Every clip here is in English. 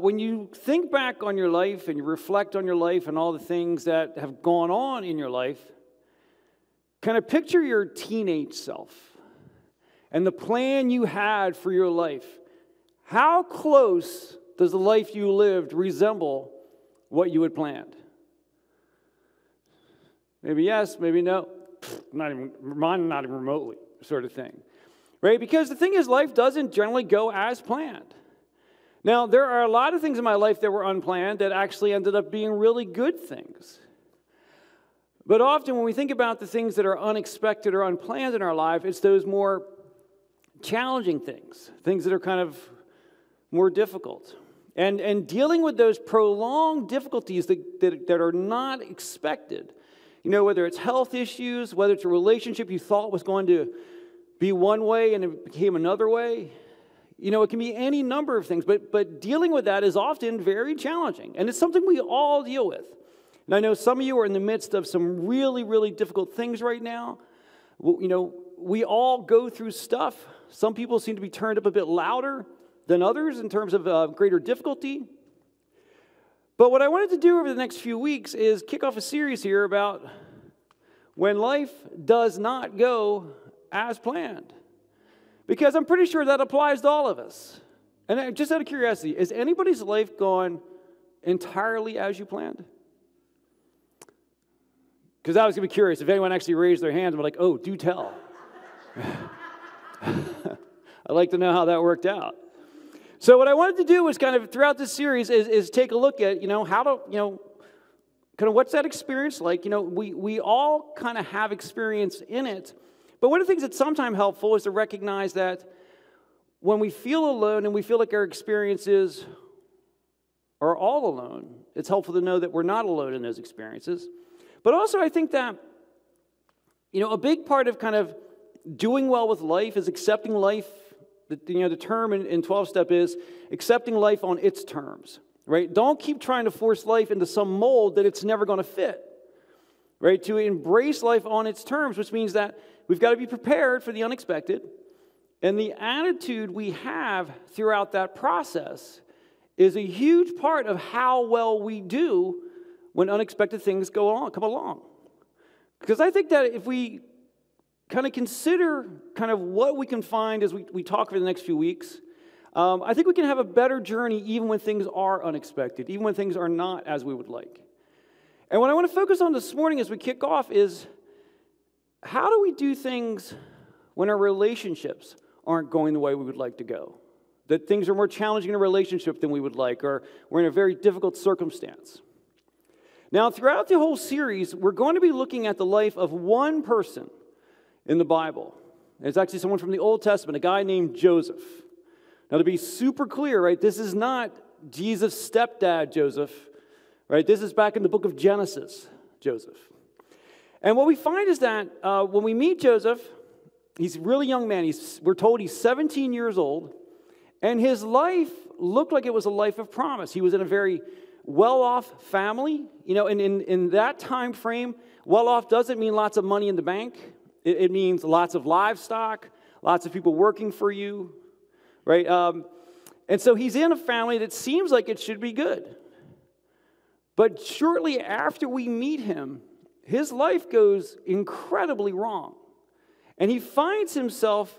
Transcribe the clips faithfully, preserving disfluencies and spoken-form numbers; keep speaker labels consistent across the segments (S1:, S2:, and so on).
S1: When you think back on your life and you reflect on your life and all the things that have gone on in your life, kind of picture your teenage self and the plan you had for your life. How close does the life you lived resemble what you had planned? Maybe yes, maybe no. Not even, mine not even remotely, sort of thing. Right? Because the thing is, life doesn't generally go as planned. Now, there are a lot of things in my life that were unplanned that actually ended up being really good things. But often when we think about the things that are unexpected or unplanned in our life, it's those more challenging things, things that are kind of more difficult. And, and dealing with those prolonged difficulties that, that, that are not expected, you know, whether it's health issues, whether it's a relationship you thought was going to be one way and it became another way. You know, it can be any number of things, but, but dealing with that is often very challenging. And it's something we all deal with. And I know some of you are in the midst of some really, really difficult things right now. You know, we all go through stuff. Some people seem to be turned up a bit louder than others in terms of uh, greater difficulty. But what I wanted to do over the next few weeks is kick off a series here about when life does not go as planned. Because I'm pretty sure that applies to all of us. And just out of curiosity, is anybody's life gone entirely as you planned? Because I was going to be curious if anyone actually raised their hands and were like, oh, do tell. I'd like to know how that worked out. So what I wanted to do was kind of, throughout this series, is, is take a look at, you know, how to, you know, kind of what's that experience like? You know, we, we all kind of have experience in it. But one of the things that's sometimes helpful is to recognize that when we feel alone and we feel like our experiences are all alone, it's helpful to know that we're not alone in those experiences. But also I think that, you know, a big part of kind of doing well with life is accepting life. The, you know, the term in, in twelve-step is accepting life on its terms, right? Don't keep trying to force life into some mold that it's never going to fit, right? To embrace life on its terms, which means that we've got to be prepared for the unexpected. And the attitude we have throughout that process is a huge part of how well we do when unexpected things go on, come along. Because I think that if we kind of consider kind of what we can find as we, we talk for the next few weeks, um, I think we can have a better journey even when things are unexpected, even when things are not as we would like. And what I want to focus on this morning as we kick off is, how do we do things when our relationships aren't going the way we would like to go? That things are more challenging in a relationship than we would like, or we're in a very difficult circumstance. Now, throughout the whole series, we're going to be looking at the life of one person in the Bible. It's actually someone from the Old Testament, a guy named Joseph. Now, to be super clear, right, this is not Jesus' stepdad, Joseph, right? This is back in the book of Genesis, Joseph. And what we find is that uh, when we meet Joseph, he's a really young man. He's, we're told he's seventeen years old, and his life looked like it was a life of promise. He was in a very well-off family. You know, and in, in that time frame, well-off doesn't mean lots of money in the bank. It, it means lots of livestock, lots of people working for you, right? Um, and so he's in a family that seems like it should be good. But shortly after we meet him, his life goes incredibly wrong. And he finds himself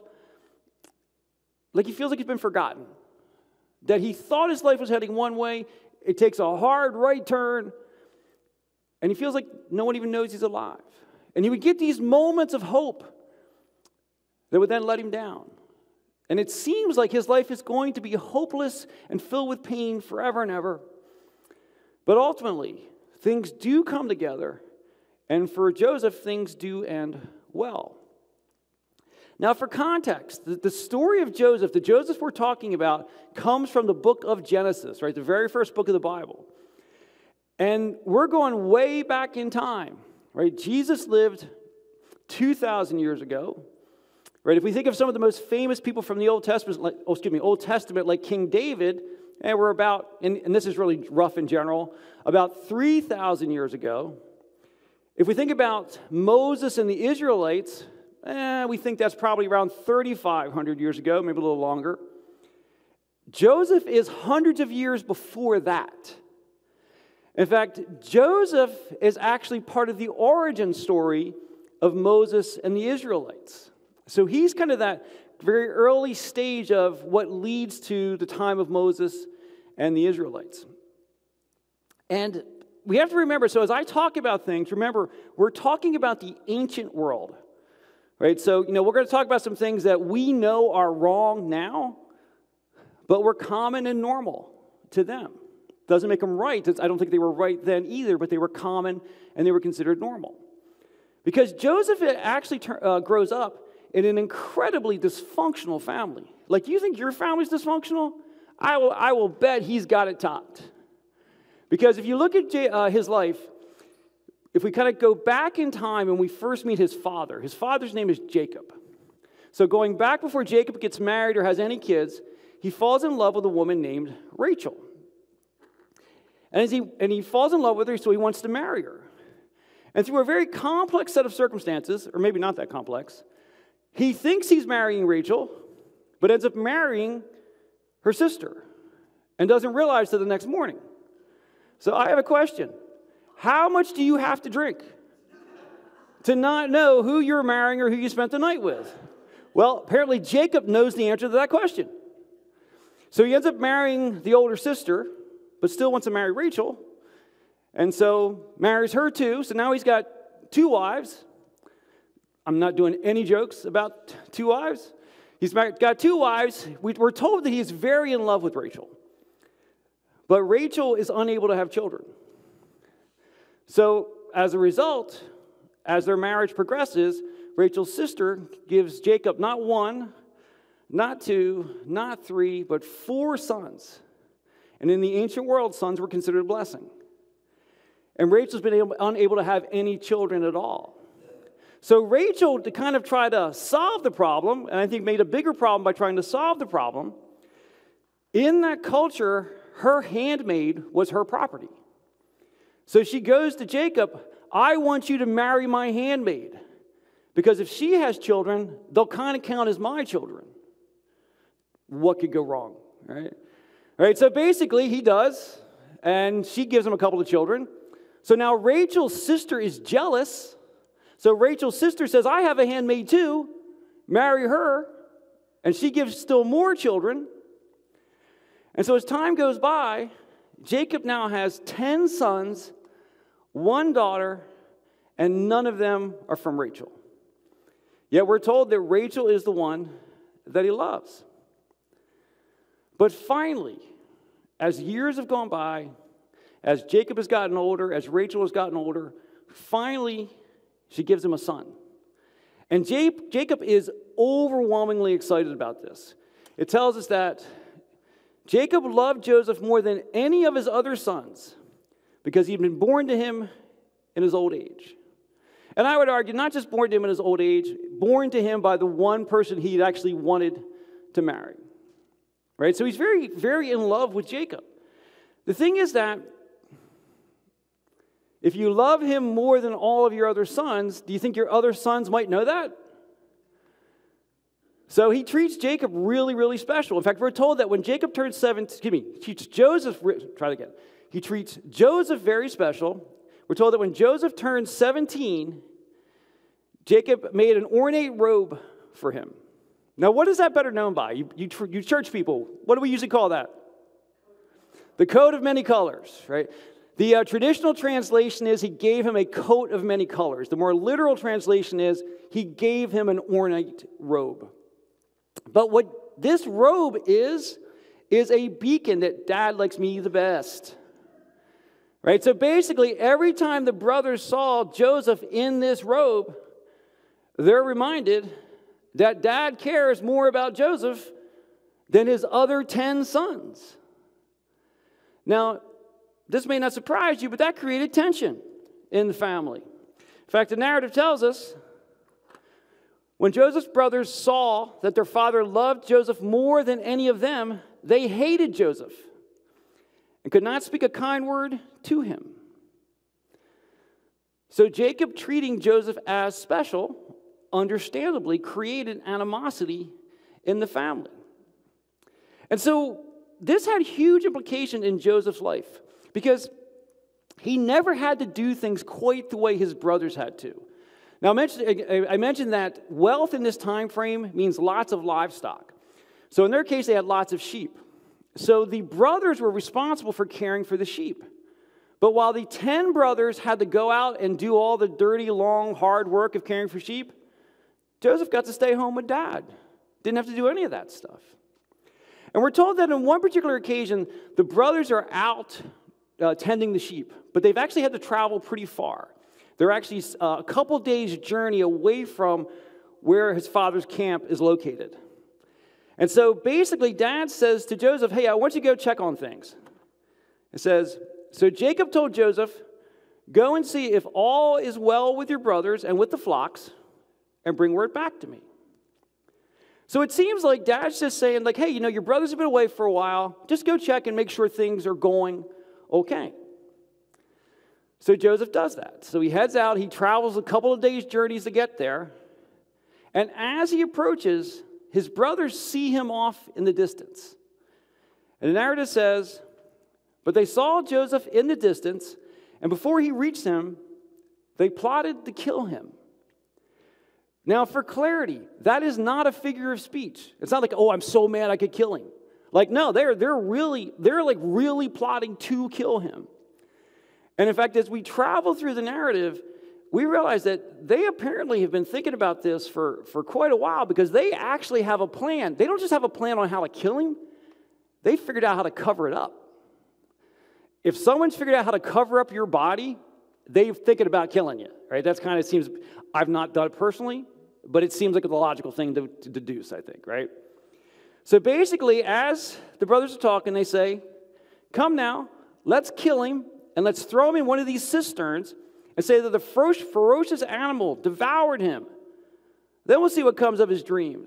S1: like he feels like he's been forgotten. That he thought his life was heading one way, it takes a hard right turn, and he feels like no one even knows he's alive. And he would get these moments of hope that would then let him down. And it seems like his life is going to be hopeless and filled with pain forever and ever. But ultimately, things do come together. And for Joseph, things do end well. Now, for context, the, the story of Joseph, the Joseph we're talking about, comes from the book of Genesis, right? The very first book of the Bible. And we're going way back in time, right? Jesus lived two thousand years ago, right? If we think of some of the most famous people from the Old Testament, like, oh, excuse me, Old Testament, like King David, and we're about, and, and this is really rough in general, about three thousand years ago. If we think about Moses and the Israelites, eh, we think that's probably around thirty-five hundred years ago, maybe a little longer. Joseph is hundreds of years before that. In fact, Joseph is actually part of the origin story of Moses and the Israelites. So he's kind of that very early stage of what leads to the time of Moses and the Israelites. And we have to remember, so as I talk about things, remember, we're talking about the ancient world, right? So, you know, we're going to talk about some things that we know are wrong now, but were common and normal to them. Doesn't make them right. I don't think they were right then either, but they were common and they were considered normal. Because Joseph actually uh, grows up in an incredibly dysfunctional family. Like, you think your family's dysfunctional? I will, I will bet he's got it topped. Because if you look at J, uh, his life, if we kind of go back in time and we first meet his father, his father's name is Jacob. So going back before Jacob gets married or has any kids, he falls in love with a woman named Rachel. And, as he, and he falls in love with her, so he wants to marry her. And through a very complex set of circumstances, or maybe not that complex, he thinks he's marrying Rachel, but ends up marrying her sister and doesn't realize till the next morning. So I have a question. How much do you have to drink to not know who you're marrying or who you spent the night with? Well, apparently Jacob knows the answer to that question. So he ends up marrying the older sister, but still wants to marry Rachel, and so marries her too. So now he's got two wives. I'm not doing any jokes about two wives. He's got two wives. We're told that he's very in love with Rachel. But Rachel is unable to have children. So as a result, as their marriage progresses, Rachel's sister gives Jacob not one, not two, not three, but four sons. And in the ancient world, sons were considered a blessing. And Rachel's been able, unable to have any children at all. So Rachel, to kind of try to solve the problem, and I think made a bigger problem by trying to solve the problem, in that culture, her handmaid was her property. So she goes to Jacob, I want you to marry my handmaid, because if she has children, they'll kind of count as my children. What could go wrong, right? All right, so basically he does, and she gives him a couple of children. So now Rachel's sister is jealous. So Rachel's sister says, I have a handmaid too, marry her, and she gives still more children. And so as time goes by, Jacob now has ten sons, one daughter, and none of them are from Rachel. Yet we're told that Rachel is the one that he loves. But finally, as years have gone by, as Jacob has gotten older, as Rachel has gotten older, finally she gives him a son. And Jacob is overwhelmingly excited about this. It tells us that Jacob loved Joseph more than any of his other sons because he'd been born to him in his old age. And I would argue, not just born to him in his old age, born to him by the one person he'd actually wanted to marry. Right? So he's very, very in love with Jacob. The thing is that if you love him more than all of your other sons, do you think your other sons might know that? So he treats Jacob really, really special. In fact, we're told that when Jacob turns seven, excuse me, he treats Joseph, try it again. He treats Joseph very special. We're told that when Joseph turned seventeen, Jacob made an ornate robe for him. Now, what is that better known by? You, you, you church people, what do we usually call that? The coat of many colors, right? The uh, traditional translation is he gave him a coat of many colors. The more literal translation is he gave him an ornate robe. But what this robe is, is a beacon that Dad likes me the best. Right? So basically, every time the brothers saw Joseph in this robe, they're reminded that Dad cares more about Joseph than his other ten sons. Now, this may not surprise you, but that created tension in the family. In fact, the narrative tells us when Joseph's brothers saw that their father loved Joseph more than any of them, they hated Joseph and could not speak a kind word to him. So Jacob, treating Joseph as special, understandably created animosity in the family. And so this had huge implication in Joseph's life because he never had to do things quite the way his brothers had to. Now, I mentioned, I mentioned that wealth in this time frame means lots of livestock. So in their case, they had lots of sheep. So the brothers were responsible for caring for the sheep. But while the ten brothers had to go out and do all the dirty, long, hard work of caring for sheep, Joseph got to stay home with dad. Didn't have to do any of that stuff. And we're told that on one particular occasion, the brothers are out uh, tending the sheep, but they've actually had to travel pretty far. They're actually uh, a couple days' journey away from where his father's camp is located. And so basically, dad says to Joseph, hey, I want you to go check on things. It says, so Jacob told Joseph, go and see if all is well with your brothers and with the flocks, and bring word back to me. So it seems like dad's just saying, like, hey, you know, your brothers have been away for a while. Just go check and make sure things are going okay. So Joseph does that. So he heads out. He travels a couple of days' journeys to get there. And as he approaches, his brothers see him off in the distance. And the narrative says, but they saw Joseph in the distance, and before he reached him, they plotted to kill him. Now, for clarity, that is not a figure of speech. It's not like, oh, I'm so mad I could kill him. Like, no, they're they're really, they're like really plotting to kill him. And in fact, as we travel through the narrative, we realize that they apparently have been thinking about this for, for quite a while because they actually have a plan. They don't just have a plan on how to kill him, they figured out how to cover it up. If someone's figured out how to cover up your body, they're thinking about killing you, right? That's kind of seems, I've not done it personally, but it seems like the logical thing to, to deduce, I think, right? So basically, as the brothers are talking, they say, come now, let's kill him, and let's throw him in one of these cisterns and say that the ferocious animal devoured him. Then we'll see what comes of his dreams.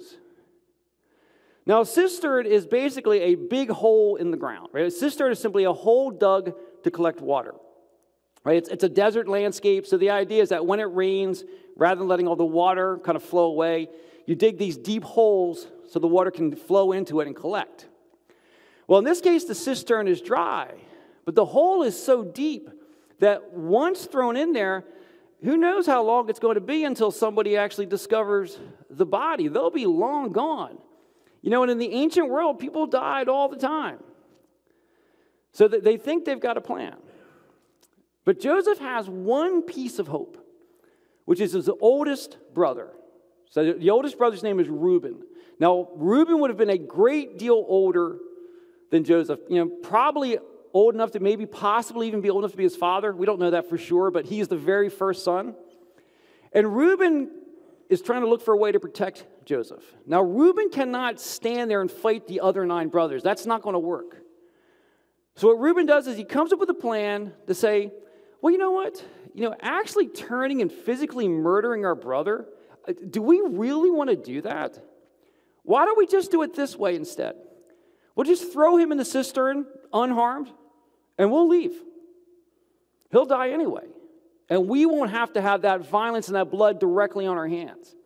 S1: Now, a cistern is basically a big hole in the ground, right? A cistern is simply a hole dug to collect water, right? It's, it's a desert landscape, so the idea is that when it rains, rather than letting all the water kind of flow away, you dig these deep holes so the water can flow into it and collect. Well, in this case, the cistern is dry, but the hole is so deep that once thrown in there, who knows how long it's going to be until somebody actually discovers the body. They'll be long gone. You know, and in the ancient world, people died all the time. So that they think they've got a plan. But Joseph has one piece of hope, which is his oldest brother. So the oldest brother's name is Reuben. Now, Reuben would have been a great deal older than Joseph. You know, probably old enough to maybe possibly even be old enough to be his father. We don't know that for sure, but he's the very first son. And Reuben is trying to look for a way to protect Joseph. Now, Reuben cannot stand there and fight the other nine brothers. That's not going to work. So what Reuben does is he comes up with a plan to say, well, you know what? You know, actually turning and physically murdering our brother, do we really want to do that? Why don't we just do it this way instead? We'll just throw him in the cistern unharmed, and we'll leave. He'll die anyway. And we won't have to have that violence and that blood directly on our hands.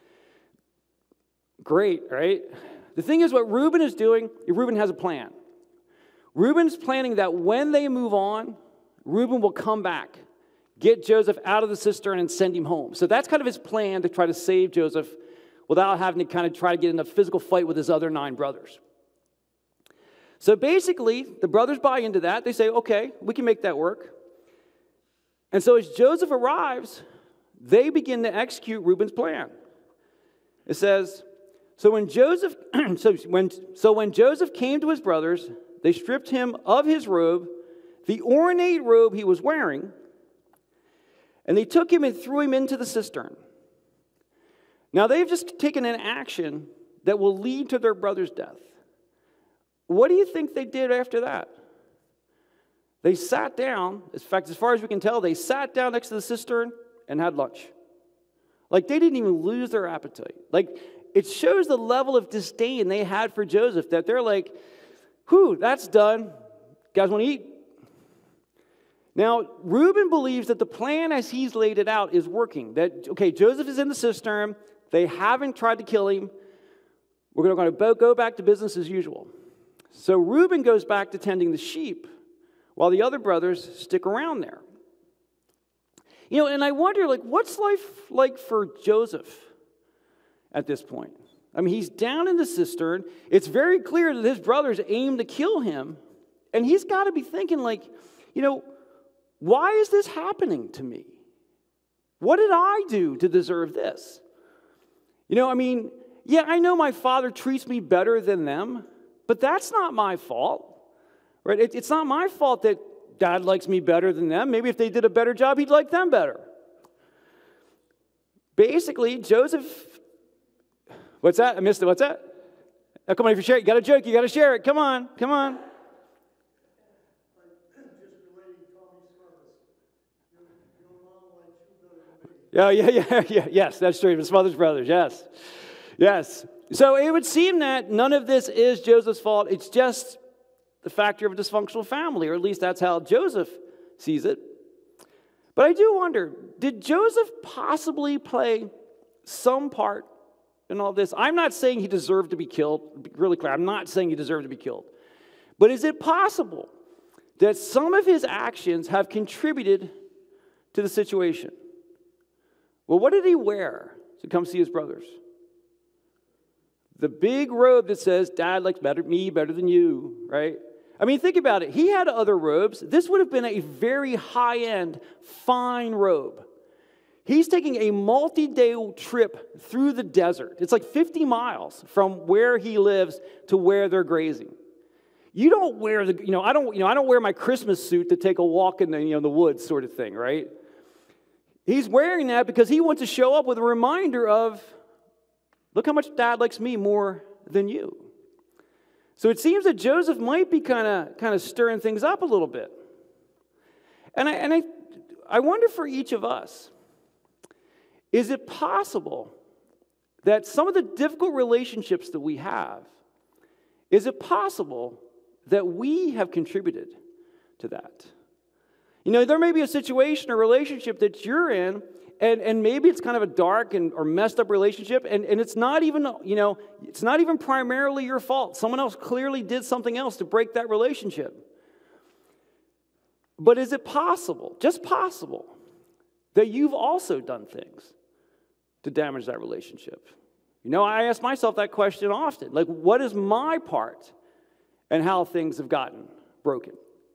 S1: Great, right? The thing is, what Reuben is doing, Reuben has a plan. Reuben's planning that when they move on, Reuben will come back, get Joseph out of the cistern and send him home. So that's kind of his plan to try to save Joseph without having to kind of try to get in a physical fight with his other nine brothers. So basically, the brothers buy into that. They say, okay, we can make that work. And so as Joseph arrives, they begin to execute Reuben's plan. It says, so when Joseph so when so when Joseph came to his brothers, they stripped him of his robe, the ornate robe he was wearing, and they took him and threw him into the cistern. Now they've just taken an action that will lead to their brother's death. What do you think they did after that? They sat down, in fact, as far as we can tell, they sat down next to the cistern and had lunch. Like, they didn't even lose their appetite. Like, it shows the level of disdain they had for Joseph, that they're like, whew, that's done. You guys want to eat? Now, Reuben believes that the plan as he's laid it out is working. That, okay, Joseph is in the cistern. They haven't tried to kill him. We're going to go back to business as usual. So Reuben goes back to tending the sheep while the other brothers stick around there. You know, and I wonder, like, what's life like for Joseph at this point? I mean, he's down in the cistern. It's very clear that his brothers aim to kill him. And he's got to be thinking, like, you know, why is this happening to me? What did I do to deserve this? You know, I mean, yeah, I know my father treats me better than them, but that's not my fault, right? It, it's not my fault that Dad likes me better than them. Maybe if they did a better job, he'd like them better. Basically, Joseph, what's that? I missed it. What's that? Oh, come on, if you share it, you got a joke, you got to share it. Come on, come on. Yeah, yeah, yeah, yeah, yes, that's true. His mother's brothers, yes. Yes. So it would seem that none of this is Joseph's fault. It's just the factor of a dysfunctional family, or at least that's how Joseph sees it. But I do wonder, did Joseph possibly play some part in all this? I'm not saying he deserved to be killed. To be really clear, I'm not saying he deserved to be killed. But is it possible that some of his actions have contributed to the situation? Well, what did he wear to come see his brothers? The big robe that says, Dad likes better, me better than you, right? I mean, think about it. He had other robes. This would have been a very high-end, fine robe. He's taking a multi-day trip through the desert. It's like fifty miles from where he lives to where they're grazing. You don't wear the, you know, I don't, you know, I don't wear my Christmas suit to take a walk in the, you know, the woods sort of thing, right? He's wearing that because he wants to show up with a reminder of, look how much Dad likes me more than you. So it seems that Joseph might be kind of kind of stirring things up a little bit. And I and I I wonder for each of us, is it possible that some of the difficult relationships that we have, is it possible that we have contributed to that? You know, there may be a situation or relationship that you're in, and, and maybe it's kind of a dark and or messed up relationship, and, and it's not even, you know, it's not even primarily your fault. Someone else clearly did something else to break that relationship. But is it possible, just possible, that you've also done things to damage that relationship? You know, I ask myself that question often. Like, what is my part in how things have gotten broken?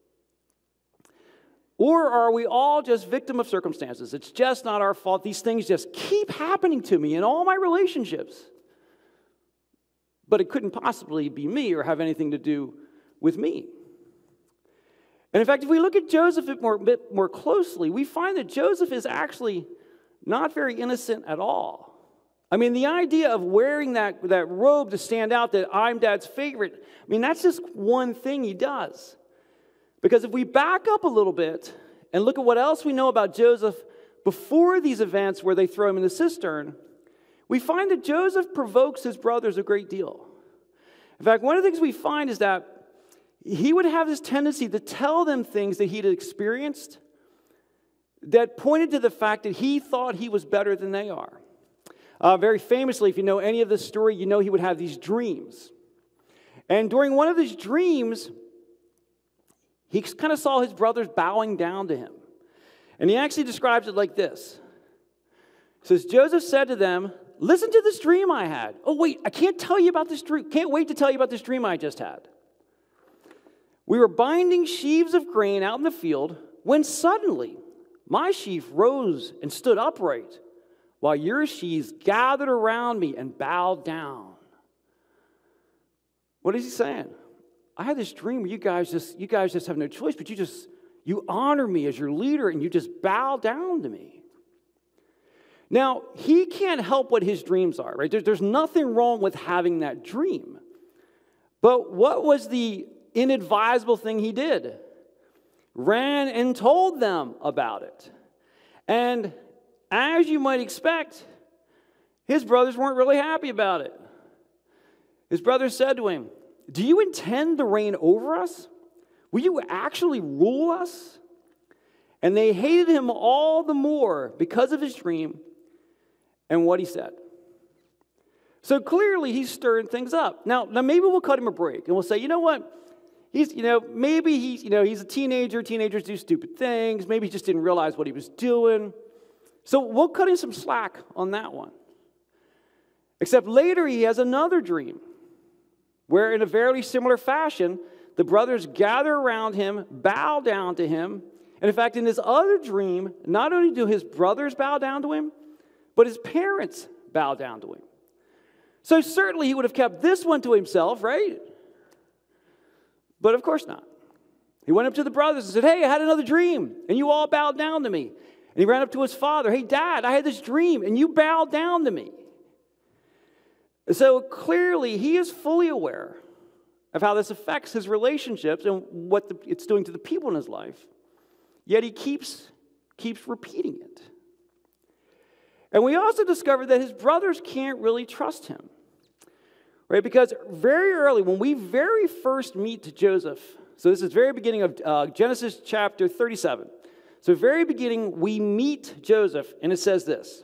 S1: Or are we all just victim of circumstances? It's just not our fault. These things just keep happening to me in all my relationships. But it couldn't possibly be me or have anything to do with me. And in fact, if we look at Joseph a more, bit more closely, we find that Joseph is actually not very innocent at all. I mean, the idea of wearing that, that robe to stand out that I'm Dad's favorite, I mean, that's just one thing he does. Because if we back up a little bit and look at what else we know about Joseph before these events where they throw him in the cistern, we find that Joseph provokes his brothers a great deal. In fact, one of the things we find is that he would have this tendency to tell them things that he'd experienced that pointed to the fact that he thought he was better than they are. Uh, very famously, if you know any of this story, you know he would have these dreams. And during one of his dreams, he kind of saw his brothers bowing down to him. And he actually describes it like this. He says, Joseph said to them, listen to this dream I had. Oh, wait, I can't tell you about this dream. Can't wait to tell you about this dream I just had. We were binding sheaves of grain out in the field when suddenly my sheaf rose and stood upright while your sheaves gathered around me and bowed down. What is he saying? I had this dream where you guys just you guys just have no choice, but you just you honor me as your leader and you just bow down to me. Now, he can't help what his dreams are, right? There, there's nothing wrong with having that dream. But what was the inadvisable thing he did? Ran and told them about it. And as you might expect, his brothers weren't really happy about it. His brothers said to him, do you intend to reign over us? Will you actually rule us? And they hated him all the more because of his dream and what he said. So clearly he's stirring things up. Now, now maybe we'll cut him a break and we'll say, you know what? He's, you know, maybe he's, you know, he's a teenager. Teenagers do stupid things. Maybe he just didn't realize what he was doing. So we'll cut him some slack on that one. Except later he has another dream where in a very similar fashion, the brothers gather around him, bow down to him. And in fact, in this other dream, not only do his brothers bow down to him, but his parents bow down to him. So certainly he would have kept this one to himself, right? But of course not. He went up to the brothers and said, hey, I had another dream, and you all bowed down to me. And he ran up to his father, hey, Dad, I had this dream, and you bowed down to me. So clearly he is fully aware of how this affects his relationships and what the, it's doing to the people in his life. Yet he keeps, keeps repeating it. And we also discovered that his brothers can't really trust him. Right? Because very early, when we very first meet Joseph, so this is very beginning of uh, Genesis chapter thirty-seven. So very beginning, we meet Joseph, and it says this.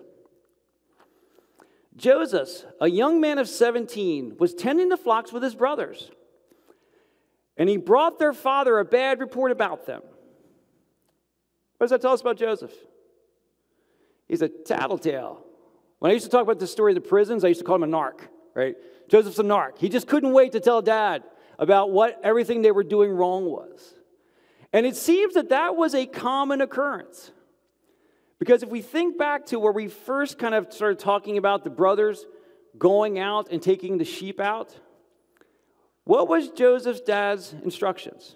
S1: Joseph, a young man of seventeen, was tending the flocks with his brothers. And he brought their father a bad report about them. What does that tell us about Joseph? He's a tattletale. When I used to talk about the story of the prisons, I used to call him a narc, right? Joseph's a narc. He just couldn't wait to tell Dad about what everything they were doing wrong was. And it seems that that was a common occurrence. Because if we think back to where we first kind of started talking about the brothers going out and taking the sheep out, what was Joseph's dad's instructions?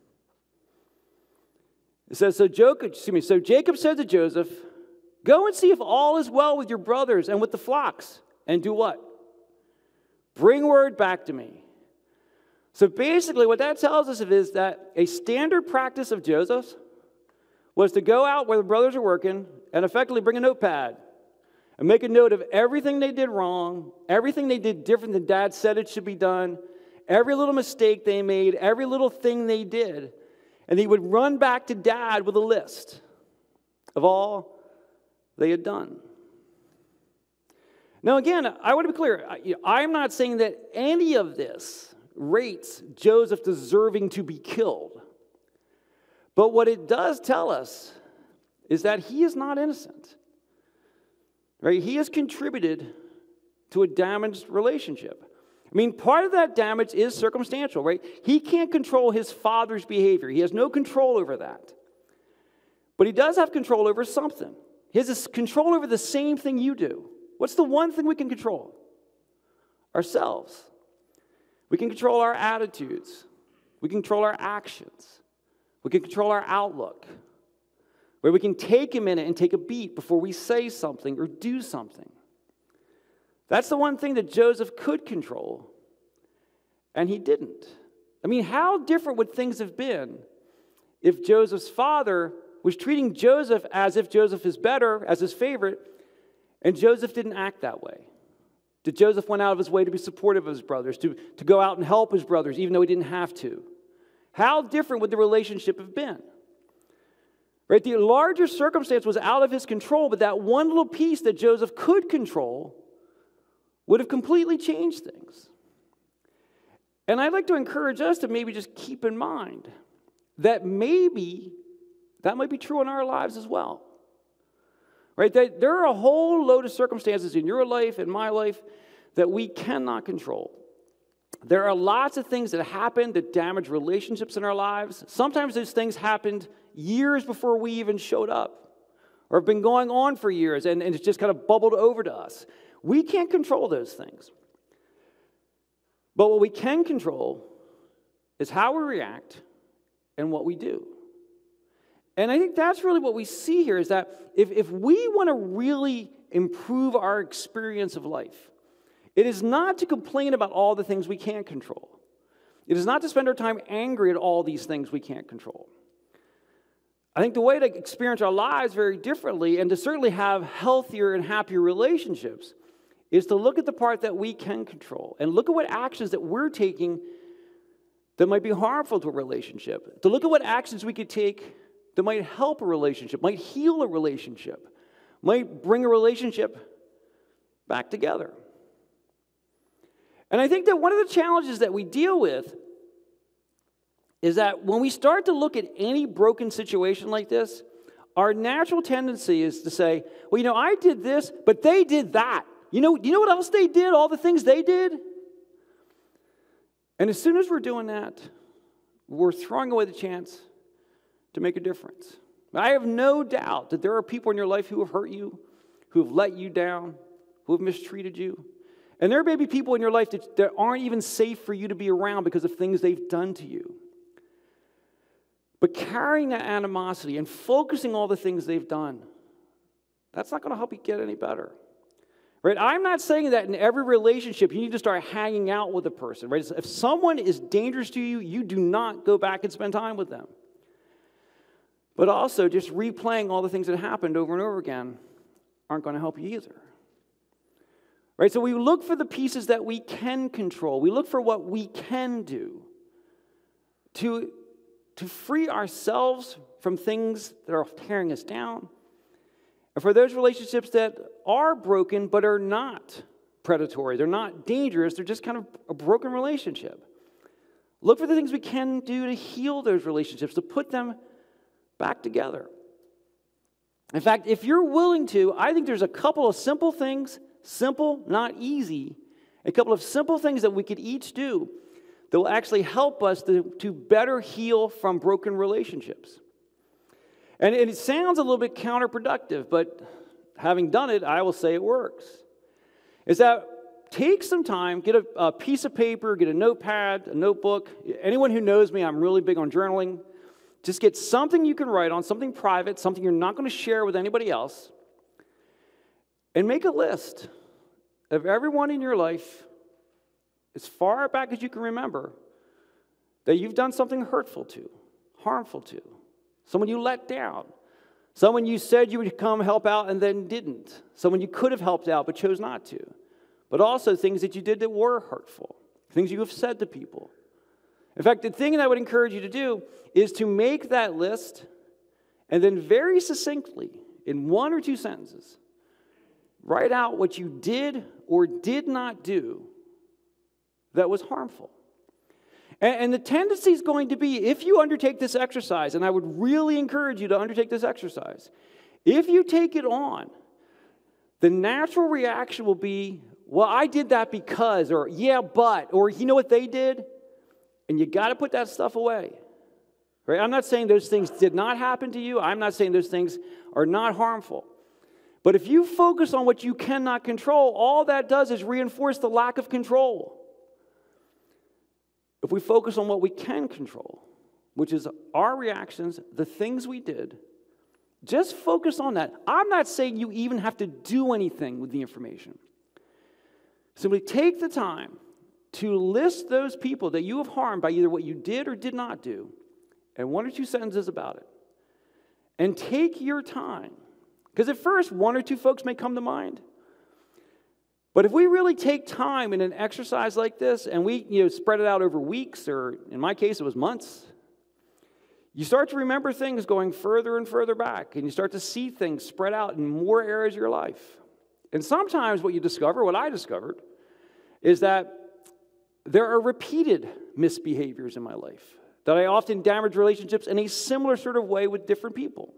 S1: It says, so Jacob, excuse me, so Jacob said to Joseph, go and see if all is well with your brothers and with the flocks, and do what? Bring word back to me. So basically what that tells us is that a standard practice of Joseph's was to go out where the brothers are working and effectively bring a notepad and make a note of everything they did wrong, everything they did different than Dad said it should be done, every little mistake they made, every little thing they did. And he would run back to Dad with a list of all they had done. Now again, I want to be clear. I'm not saying that any of this rates Joseph deserving to be killed. But what it does tell us is that he is not innocent. Right? He has contributed to a damaged relationship. I mean, part of that damage is circumstantial, right? He can't control his father's behavior. He has no control over that. But he does have control over something. He has control over the same thing you do. What's the one thing we can control? Ourselves. We can control our attitudes. We can control our actions. We can control our outlook. Where we can take a minute and take a beat before we say something or do something. That's the one thing that Joseph could control, and he didn't. I mean, how different would things have been if Joseph's father was treating Joseph as if Joseph is better, as his favorite, and Joseph didn't act that way? Did Joseph went out of his way to be supportive of his brothers, to, to go out and help his brothers, even though he didn't have to? How different would the relationship have been? Right? The larger circumstance was out of his control, but that one little piece that Joseph could control would have completely changed things. And I'd like to encourage us to maybe just keep in mind that maybe that might be true in our lives as well. Right? That there are a whole load of circumstances in your life and my life that we cannot control. There are lots of things that happen that damage relationships in our lives. Sometimes those things happened years before we even showed up, or have been going on for years, and, and it's just kind of bubbled over to us. We can't control those things. But what we can control is how we react and what we do. And I think that's really what we see here, is that if, if we want to really improve our experience of life, it is not to complain about all the things we can't control. It is not to spend our time angry at all these things we can't control. I think the way to experience our lives very differently and to certainly have healthier and happier relationships is to look at the part that we can control and look at what actions that we're taking that might be harmful to a relationship. To look at what actions we could take that might help a relationship, might heal a relationship, might bring a relationship back together. And I think that one of the challenges that we deal with is that when we start to look at any broken situation like this, our natural tendency is to say, well, you know, I did this, but they did that. You know, you know what else they did? All the things they did? And as soon as we're doing that, we're throwing away the chance to make a difference. I have no doubt that there are people in your life who have hurt you, who have let you down, who have mistreated you. And there may be people in your life that, that aren't even safe for you to be around because of things they've done to you. But carrying that animosity and focusing all the things they've done, that's not going to help you get any better. Right? I'm not saying that in every relationship you need to start hanging out with a person. Right? If someone is dangerous to you, you do not go back and spend time with them. But also, just replaying all the things that happened over and over again aren't going to help you either. Right? So we look for the pieces that we can control. We look for what we can do to, to free ourselves from things that are tearing us down. And for those relationships that are broken but are not predatory, they're not dangerous, they're just kind of a broken relationship. Look for the things we can do to heal those relationships, to put them back together. In fact, if you're willing to, I think there's a couple of simple things, simple, not easy, a couple of simple things that we could each do that will actually help us to, to better heal from broken relationships. And it sounds a little bit counterproductive, but having done it, I will say it works. Is that take some time, get a, a piece of paper, get a notepad, a notebook. Anyone who knows me, I'm really big on journaling. Just get something you can write on, something private, something you're not going to share with anybody else. And make a list of everyone in your life, as far back as you can remember, that you've done something hurtful to, harmful to. Someone you let down. Someone you said you would come help out and then didn't. Someone you could have helped out but chose not to. But also things that you did that were hurtful. Things you have said to people. In fact, the thing that I would encourage you to do is to make that list and then very succinctly, in one or two sentences, write out what you did or did not do that was harmful. And the tendency is going to be, if you undertake this exercise, and I would really encourage you to undertake this exercise, if you take it on, the natural reaction will be, well, I did that because, or yeah, but, or you know what they did? And you got to put that stuff away. Right? I'm not saying those things did not happen to you. I'm not saying those things are not harmful. But if you focus on what you cannot control, all that does is reinforce the lack of control. If we focus on what we can control, which is our reactions, the things we did, just focus on that. I'm not saying you even have to do anything with the information. Simply take the time to list those people that you have harmed by either what you did or did not do, and one or two sentences about it. And take your time. Because at first, one or two folks may come to mind. But if we really take time in an exercise like this, and we you know, spread it out over weeks, or in my case, it was months, you start to remember things going further and further back, and you start to see things spread out in more areas of your life. And sometimes what you discover, what I discovered, is that there are repeated misbehaviors in my life, that I often damage relationships in a similar sort of way with different people.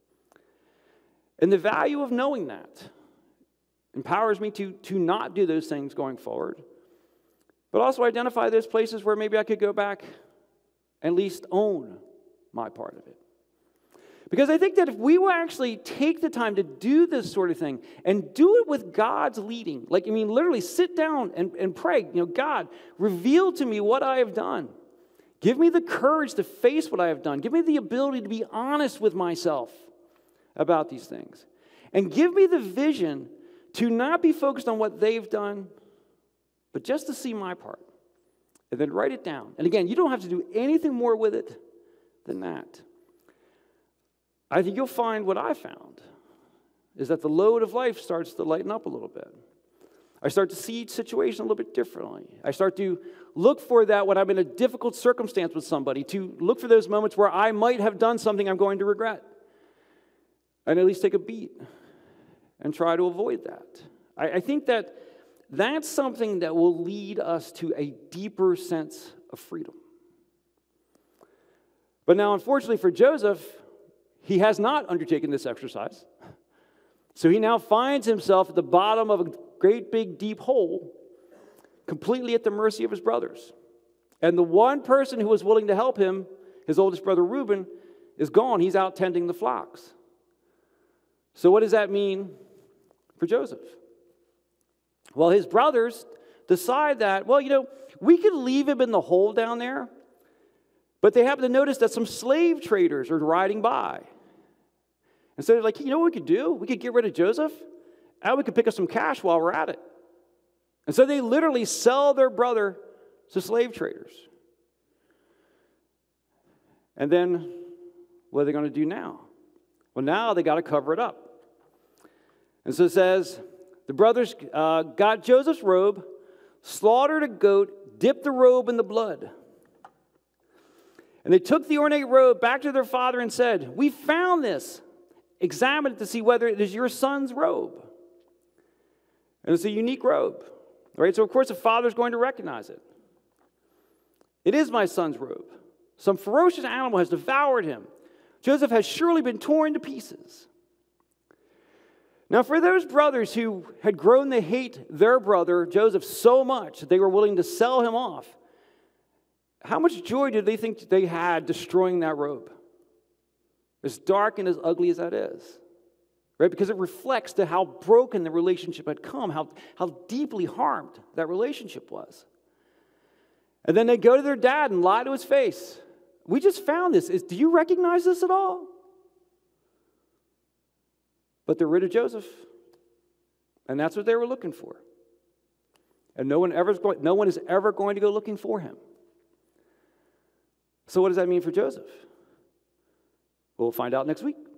S1: And the value of knowing that empowers me to, to not do those things going forward, but also identify those places where maybe I could go back and at least own my part of it. Because I think that if we will actually take the time to do this sort of thing and do it with God's leading, like, I mean, literally sit down and, and pray, you know, God, reveal to me what I have done. Give me the courage to face what I have done. Give me the ability to be honest with myself about these things. And give me the vision to not be focused on what they've done, but just to see my part. And then write it down. And again, you don't have to do anything more with it than that. I think you'll find what I found is that the load of life starts to lighten up a little bit. I start to see each situation a little bit differently. I start to look for that when I'm in a difficult circumstance with somebody, to look for those moments where I might have done something I'm going to regret. And at least take a beat and try to avoid that. I, I think that that's something that will lead us to a deeper sense of freedom. But now, unfortunately for Joseph, he has not undertaken this exercise. So he now finds himself at the bottom of a great big deep hole, completely at the mercy of his brothers. And the one person who was willing to help him, his oldest brother Reuben, is gone. He's out tending the flocks. So what does that mean for Joseph? Well, his brothers decide that, well, you know, we could leave him in the hole down there, but they happen to notice that some slave traders are riding by. And so they're like, you know what we could do? We could get rid of Joseph, and we could pick up some cash while we're at it. And so they literally sell their brother to slave traders. And then what are they going to do now? Well, now they got to cover it up. And so it says, the brothers uh, got Joseph's robe, slaughtered a goat, dipped the robe in the blood. And they took the ornate robe back to their father and said, we found this. Examine it to see whether it is your son's robe. And it's a unique robe. Right? So, of course, the father's going to recognize it. It is my son's robe. Some ferocious animal has devoured him. Joseph has surely been torn to pieces. Now, for those brothers who had grown to hate their brother, Joseph, so much that they were willing to sell him off, how much joy did they think they had destroying that robe? As dark and as ugly as that is. Right? Because it reflects to how broken the relationship had come, how, how deeply harmed that relationship was. And then they go to their dad and lie to his face. We just found this. Is, do you recognize this at all? But they're rid of Joseph. And that's what they were looking for. And no one, ever is going, no one is ever going to go looking for him. So what does that mean for Joseph? We'll find out next week.